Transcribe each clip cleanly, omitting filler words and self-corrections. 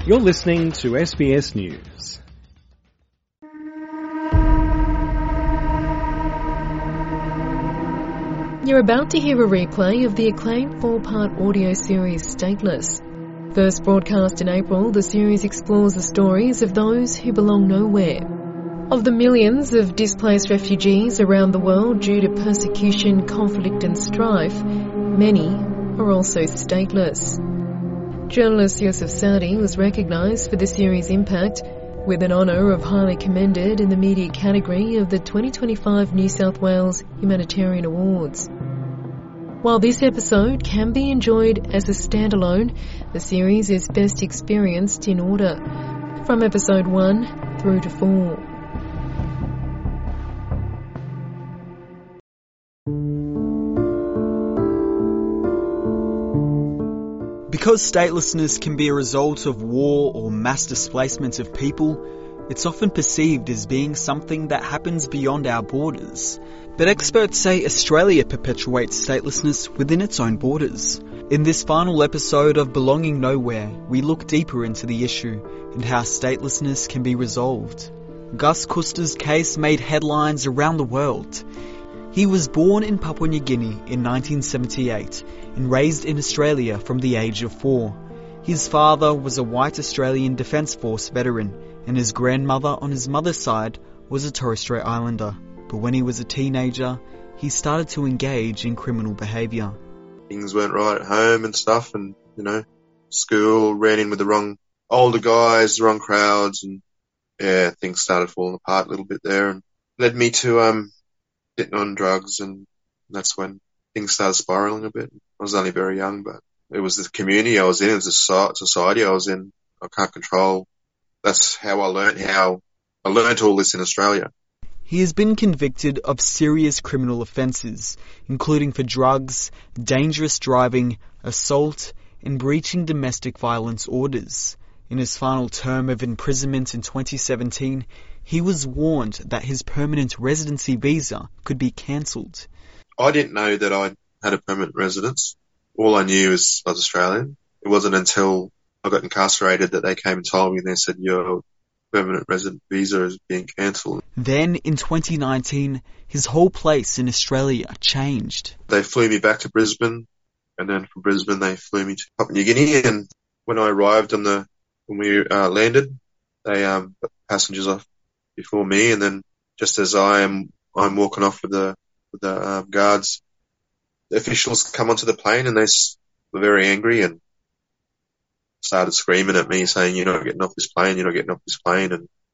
You're listening to SBS News. You're about to hear a replay of the acclaimed 4-part audio series Stateless. First broadcast in April, the series explores the stories of those who belong nowhere. Of the millions of displaced refugees around the world due to persecution, conflict and strife, many are also stateless. Journalist Yusuf Saadi was recognised for the series' impact with an honour of highly commended in the media category of the 2025 New South Wales Humanitarian Awards. While this episode can be enjoyed as a standalone, the series is best experienced in order, from episode 1 through to 4. Because statelessness can be a result of war or mass displacement of people, it's often perceived as being something that happens beyond our borders. But experts say Australia perpetuates statelessness within its own borders. In this final episode of Belonging Nowhere, we look deeper into the issue and how statelessness can be resolved. Gus Kusta's case made headlines around the world. He was born in Papua New Guinea in 1978 and raised in Australia from the age of 4. His father was a white Australian Defence Force veteran and his grandmother on his mother's side was a Torres Strait Islander. But when he was a teenager, he started to engage in criminal behaviour. Things weren't right at home and stuff and, school, ran in with the wrong older guys, the wrong crowds and, things started falling apart a little bit there and led me to, getting on drugs and that's when things started spiralling a bit. I was only very young, but it was the community I was in, it was the society I was in. I can't control. That's how I learned all this in Australia. He has been convicted of serious criminal offences, including for drugs, dangerous driving, assault, and breaching domestic violence orders. In his final term of imprisonment in 2017, he was warned that his permanent residency visa could be cancelled. I didn't know that I had a permanent residence. All I knew is I was Australian. It wasn't until I got incarcerated that they came and told me and they said, your permanent resident visa is being cancelled. Then in 2019, his whole place in Australia changed. They flew me back to Brisbane and then from Brisbane they flew me to Papua New Guinea and when I arrived when we landed, they put passengers off before me and then just as I'm walking off with the guards, the officials come onto the plane and they were very angry and started screaming at me saying, you're not getting off this plane, you're not getting off this plane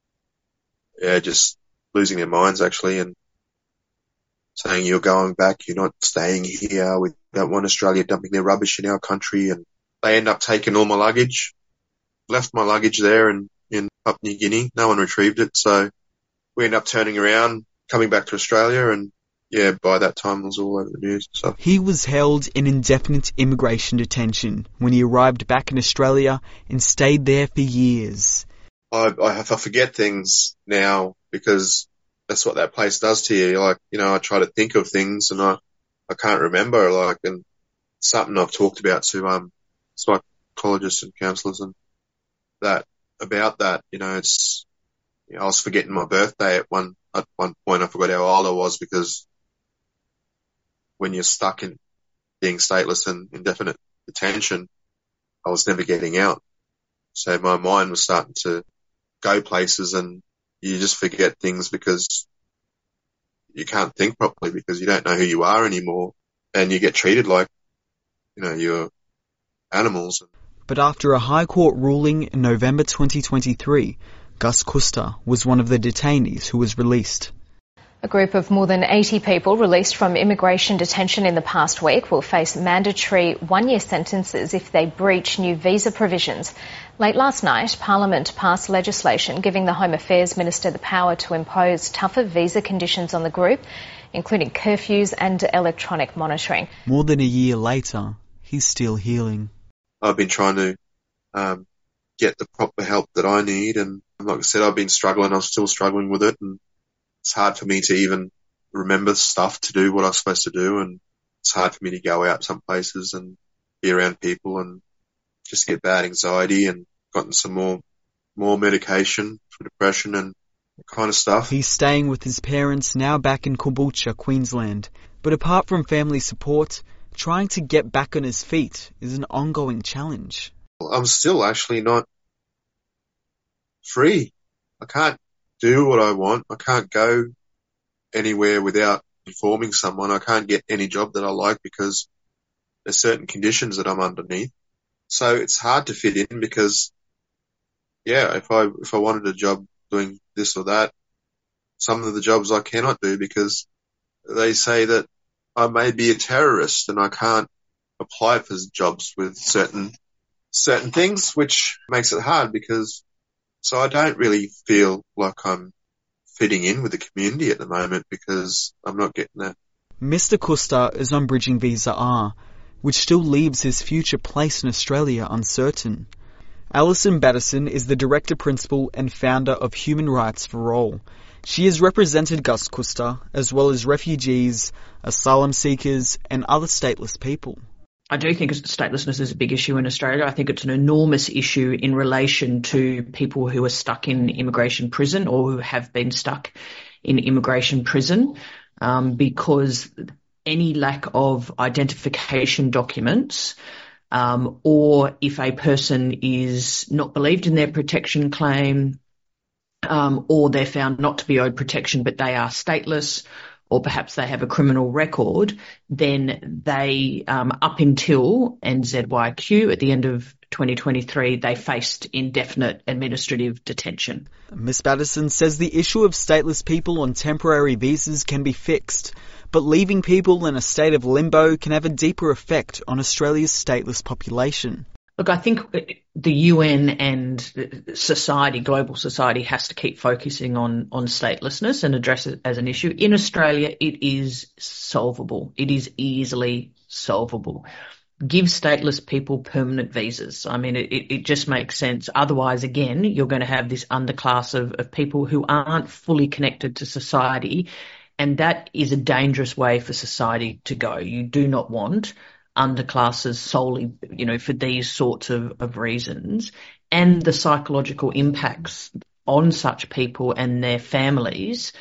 and just losing their minds actually and saying you're going back, you're not staying here, we don't want Australia dumping their rubbish in our country and they end up taking all my luggage, left my luggage there in Papua New Guinea, no one retrieved it so we end up turning around, coming back to Australia and by that time it was all over the news and stuff. He was held in indefinite immigration detention when he arrived back in Australia and stayed there for years. I forget things now because that's what that place does to you. I try to think of things and I can't remember, and something I've talked about to psychologists and counsellors and about that, it's, I was forgetting my birthday at one point. I forgot how old I was because when you're stuck in being stateless and indefinite detention, I was never getting out. So my mind was starting to go places and you just forget things because you can't think properly because you don't know who you are anymore and you get treated like, you're animals. But after a High Court ruling in November 2023, Gus Kusta was one of the detainees who was released. A group of more than 80 people released from immigration detention in the past week will face mandatory one-year sentences if they breach new visa provisions. Late last night, Parliament passed legislation giving the Home Affairs Minister the power to impose tougher visa conditions on the group, including curfews and electronic monitoring. More than a year later, he's still healing. I've been trying to get the proper help that I need and like I said, I've been struggling. I'm still struggling with it and it's hard for me to even remember stuff to do what I'm supposed to do and it's hard for me to go out some places and be around people and just get bad anxiety and gotten some more medication for depression and that kind of stuff. He's staying with his parents now back in Caboolture, Queensland. But apart from family support, trying to get back on his feet is an ongoing challenge. I'm still actually not free. I can't do what I want. I can't go anywhere without informing someone. I can't get any job that I like because there's certain conditions that I'm underneath. So it's hard to fit in because, yeah, if I wanted a job doing this or that, some of the jobs I cannot do because they say that I may be a terrorist and I can't apply for jobs with certain things, which makes it hard so I don't really feel like I'm fitting in with the community at the moment because I'm not getting that. Mr. Costa is on Bridging Visa R, which still leaves his future place in Australia uncertain. Alison Battison is the Director Principal and founder of Human Rights for All. She has represented Gus Costa, as well as refugees, asylum seekers and other stateless people. I do think statelessness is a big issue in Australia. I think it's an enormous issue in relation to people who are stuck in immigration prison or who have been stuck in immigration prison, because any lack of identification documents, or if a person is not believed in their protection claim, or they're found not to be owed protection but they are stateless, or perhaps they have a criminal record, then they, up until NZYQ at the end of 2023, they faced indefinite administrative detention. Ms. Battison says the issue of stateless people on temporary visas can be fixed, but leaving people in a state of limbo can have a deeper effect on Australia's stateless population. Look, I think the UN and society, global society, has to keep focusing on statelessness and address it as an issue. In Australia, it is solvable. It is easily solvable. Give stateless people permanent visas. I mean, it just makes sense. Otherwise, again, you're going to have this underclass of people who aren't fully connected to society, and that is a dangerous way for society to go. You do not want underclasses solely, for these sorts of reasons, and the psychological impacts on such people and their families,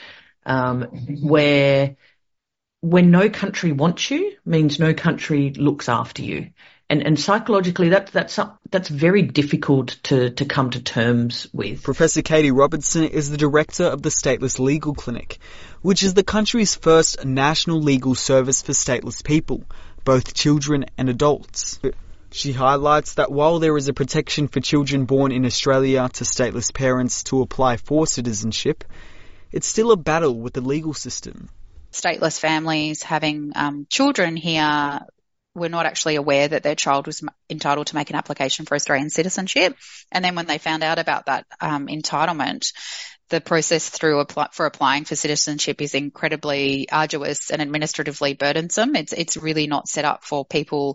where when no country wants you means no country looks after you. And psychologically, that's very difficult to come to terms with. Professor Katie Robertson is the director of the Stateless Legal Clinic, which is the country's first national legal service for stateless people, both children and adults. She highlights that while there is a protection for children born in Australia to stateless parents to apply for citizenship, it's still a battle with the legal system. Stateless families having children here were not actually aware that their child was entitled to make an application for Australian citizenship. And then when they found out about that entitlement, the process for applying for citizenship is incredibly arduous and administratively burdensome. It's really not set up for people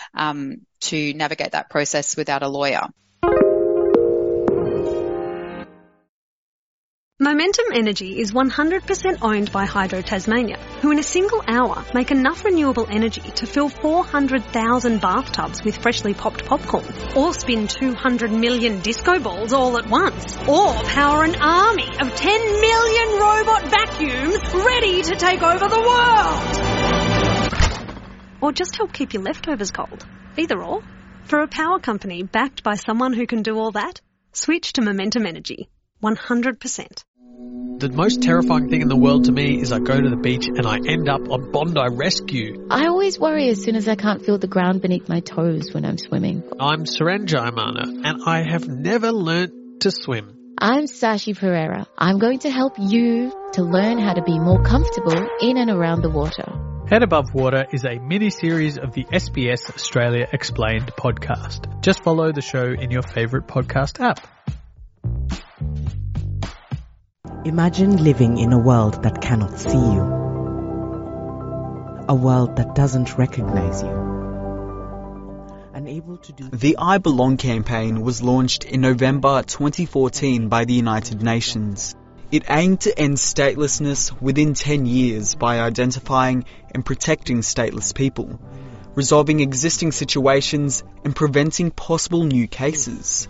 to navigate that process without a lawyer. Momentum Energy is 100% owned by Hydro Tasmania, who in a single hour make enough renewable energy to fill 400,000 bathtubs with freshly popped popcorn, or spin 200 million disco balls all at once, or power an army of 10 million robot vacuums ready to take over the world. Or just help keep your leftovers cold. Either or. For a power company backed by someone who can do all that, switch to Momentum Energy. 100%. The most terrifying thing in the world to me is I go to the beach and I end up on Bondi Rescue. I always worry as soon as I can't feel the ground beneath my toes when I'm swimming. I'm Suren Jayamana and I have never learnt to swim. I'm Sashi Pereira. I'm going to help you to learn how to be more comfortable in and around the water. Head Above Water is a mini-series of the SBS Australia Explained podcast. Just follow the show in your favourite podcast app. Imagine living in a world that cannot see you. A world that doesn't recognize you. Unable to do... The I Belong campaign was launched in November 2014 by the United Nations. It aimed to end statelessness within 10 years by identifying and protecting stateless people, resolving existing situations and preventing possible new cases.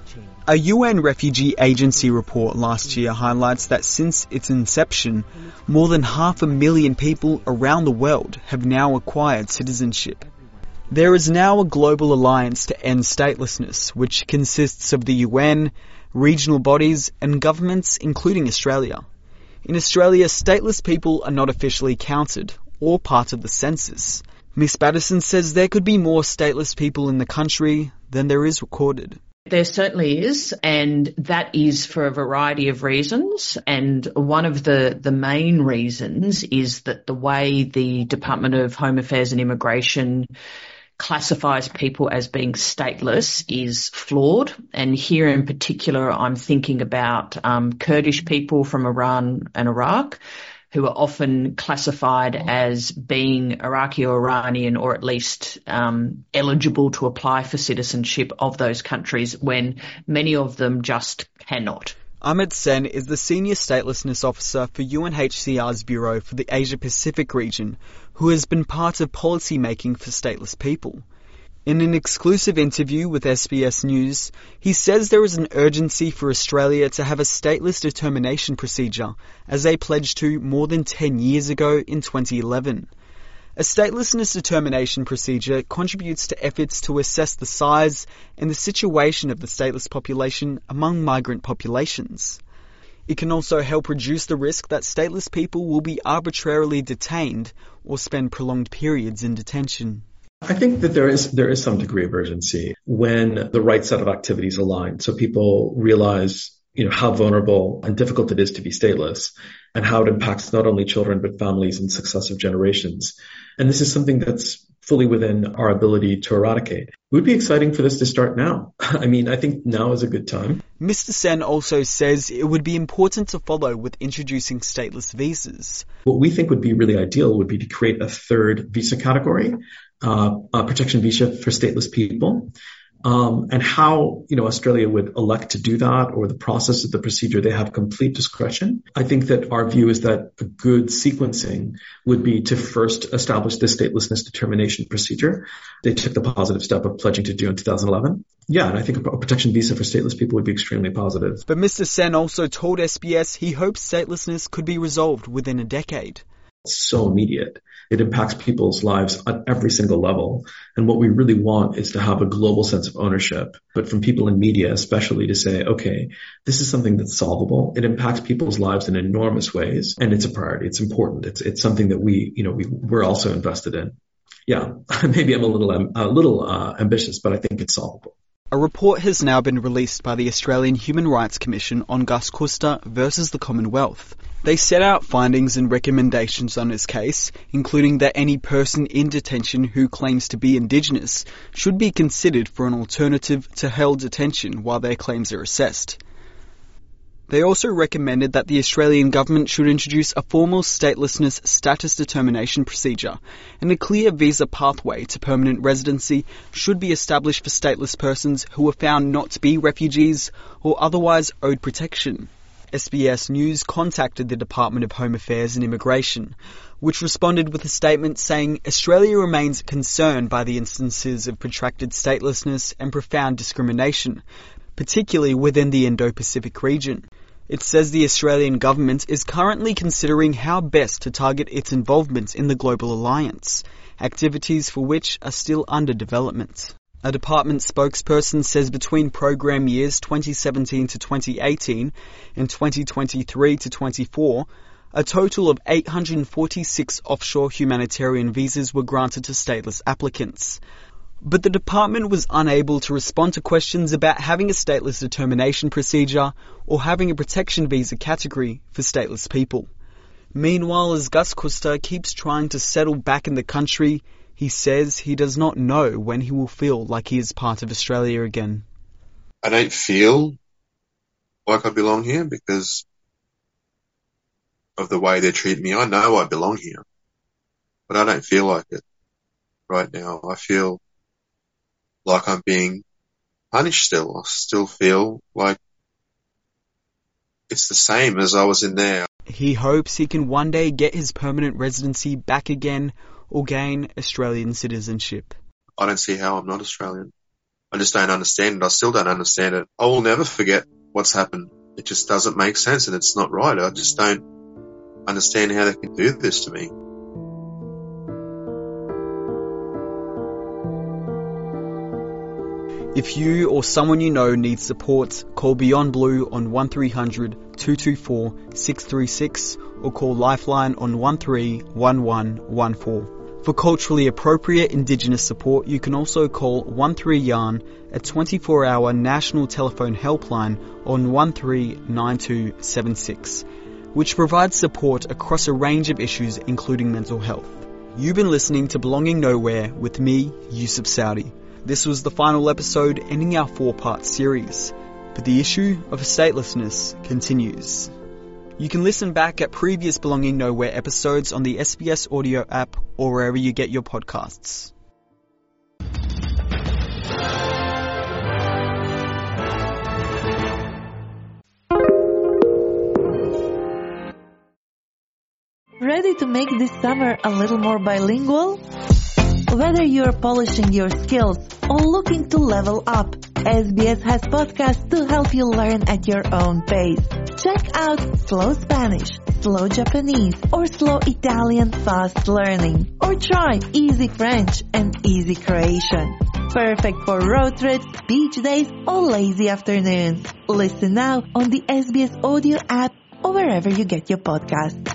A UN Refugee Agency report last year highlights that since its inception, more than 500,000 people around the world have now acquired citizenship. There is now a global alliance to end statelessness, which consists of the UN, regional bodies and governments including Australia. In Australia, stateless people are not officially counted or part of the census. Miss Battison says there could be more stateless people in the country than there is recorded. There certainly is, and that is for a variety of reasons. And one of the main reasons is that the way the Department of Home Affairs and Immigration classifies people as being stateless is flawed. And here in particular, I'm thinking about Kurdish people from Iran and Iraq, who are often classified as being Iraqi or Iranian, or at least eligible to apply for citizenship of those countries, when many of them just cannot. Ahmed Sen is the Senior Statelessness Officer for UNHCR's Bureau for the Asia-Pacific region, who has been part of policy making for stateless people. In an exclusive interview with SBS News, he says there is an urgency for Australia to have a stateless determination procedure, as they pledged to more than 10 years ago in 2011. A statelessness determination procedure contributes to efforts to assess the size and the situation of the stateless population among migrant populations. It can also help reduce the risk that stateless people will be arbitrarily detained or spend prolonged periods in detention. I think that there is some degree of urgency when the right set of activities align. So people realize, how vulnerable and difficult it is to be stateless and how it impacts not only children, but families and successive generations. And this is something that's fully within our ability to eradicate. It would be exciting for this to start now. I think now is a good time. Mr. Sen also says it would be important to follow with introducing stateless visas. What we think would be really ideal would be to create a third visa category, a protection visa for stateless people. And how, Australia would elect to do that, or the process of the procedure, they have complete discretion. I think that our view is that a good sequencing would be to first establish the statelessness determination procedure. They took the positive step of pledging to do in 2011. Yeah, and I think a protection visa for stateless people would be extremely positive. But Mr. Sen also told SBS he hopes statelessness could be resolved within a decade. It's so immediate. It impacts people's lives at every single level. And what we really want is to have a global sense of ownership, but from people in media especially, to say, okay, this is something that's solvable. It impacts people's lives in enormous ways, and it's a priority. It's important. It's something that we're also invested in. Yeah, maybe I'm a little ambitious, but I think it's solvable. A report has now been released by the Australian Human Rights Commission on Gus Costa versus the Commonwealth. They set out findings and recommendations on his case, including that any person in detention who claims to be Indigenous should be considered for an alternative to held detention while their claims are assessed. They also recommended that the Australian government should introduce a formal statelessness status determination procedure, and a clear visa pathway to permanent residency should be established for stateless persons who are found not to be refugees or otherwise owed protection. SBS News contacted the Department of Home Affairs and Immigration, which responded with a statement saying Australia remains concerned by the instances of protracted statelessness and profound discrimination, particularly within the Indo-Pacific region. It says the Australian government is currently considering how best to target its involvement in the Global Alliance, activities for which are still under development. A department spokesperson says between program years 2017 to 2018 and 2023 to 24, a total of 846 offshore humanitarian visas were granted to stateless applicants. But the department was unable to respond to questions about having a stateless determination procedure or having a protection visa category for stateless people. Meanwhile, as Gus Costa keeps trying to settle back in the country, he says he does not know when he will feel like he is part of Australia again. I don't feel like I belong here because of the way they treat me. I know I belong here, but I don't feel like it right now. I feel like I'm being punished still. I still feel like it's the same as I was in there. He hopes he can one day get his permanent residency back again or gain Australian citizenship. I don't see how I'm not Australian. I just don't understand it. I still don't understand it. I will never forget what's happened. It just doesn't make sense and it's not right. I just don't understand how they can do this to me. If you or someone you know needs support, call Beyond Blue on 1300 224 636 or call Lifeline on 131114. For culturally appropriate Indigenous support, you can also call 13YARN, a 24-hour national telephone helpline on 139276, which provides support across a range of issues including mental health. You've been listening to Belonging Nowhere with me, Yusuf Saudi. This was the final episode ending our 4-part series, but the issue of statelessness continues. You can listen back at previous Belonging Nowhere episodes on the SBS Audio app or wherever you get your podcasts. Ready to make this summer a little more bilingual? Whether you're polishing your skills or looking to level up, SBS has podcasts to help you learn at your own pace. Check out Slow Spanish, Slow Japanese, or Slow Italian Fast Learning. Or try Easy French and Easy Croatian. Perfect for road trips, beach days, or lazy afternoons. Listen now on the SBS Audio app or wherever you get your podcasts.